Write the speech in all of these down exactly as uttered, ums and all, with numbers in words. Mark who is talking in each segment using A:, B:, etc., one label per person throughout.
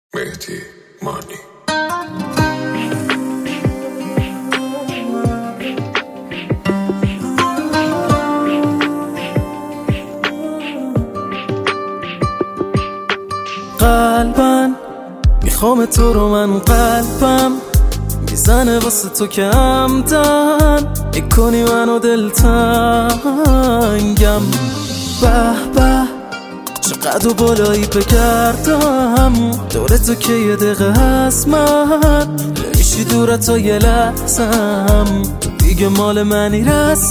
A: مهدی مانی
B: قلبم میخوام تو رو، من قلبم میزنه واسه تو که همدن میکنی منو دلتنگم. به به چقدر بالایی بگردم دور تو که یه دقیقه هست من نمیشی دور تا یه لحظم تو دیگه مال منی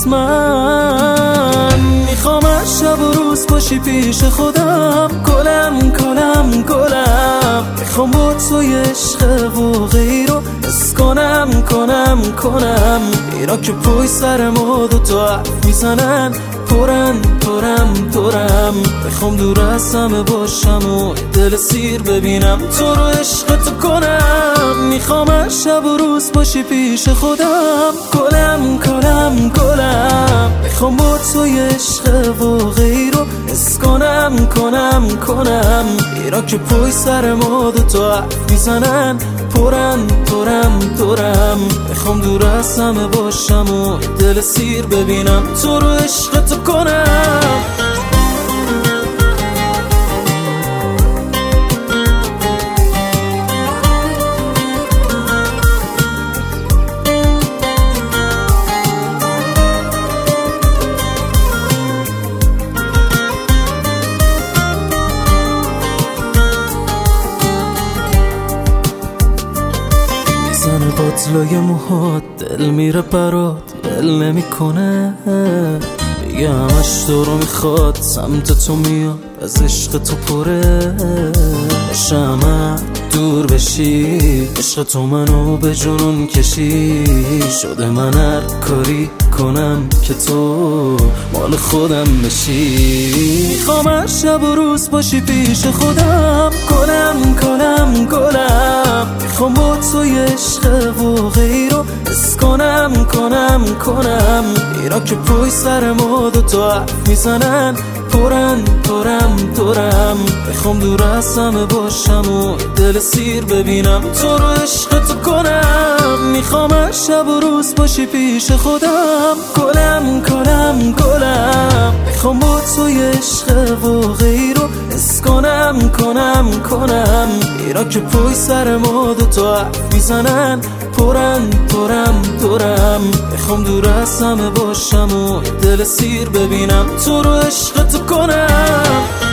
B: رسمن. میخوام از شب و روز باشی پیش خودم، گلم گلم گلم. میخوام با تو یه عشق و غیرو حس کنم کنم کنم. اینا که پای سر ما دوتا حرف میزنن پرن پرم پرم. میخوام دور از همه باشم و دل سیر ببینم تو رو عشق تو کنم. میخوام از شب و روز باشی پیش خودم، گلم گلم گلم. میخوام با تو یه عشق و غیرو حس کنم کنم کنم. اینا که پای سر ما دوتا حرف میزنن پرن پرم پرم. میخوام دور از همه باشم و دل سیر ببینم تو رو عشق تو کنم. میزنه باطلای موهات دل میره برات ول نمی کنه. میگه همش تو رو میخواد سمت تو میاد از عشق تو پره. شمع دور بشی عشق تو منو به جنون کشی. شده من هر کاری کنم که تو مال خودم بشی. میخوام از شب و روز باشی پیش خودم، گلم گلم گلم. میخوام با تو یه عشق و غیرو حس کنم کنم کنم. اینا که پای سر ما دوتا حرف میزنن پرن پرم پرم. میخوام دور از همه باشم و دل سیر ببینم تو رو عشق تو کنم. میخوام از شب و روز باشی پیش خودم، گلم گلم گلم. میخوام با تو یه عشق و غیرو حس کنم کنم کنم. اینا که پای سر ما دوتا حرف میزنن پرن پرم پرم. میخوام دور از همه باشم و دل سیر ببینم تو رو عشق تو کنم.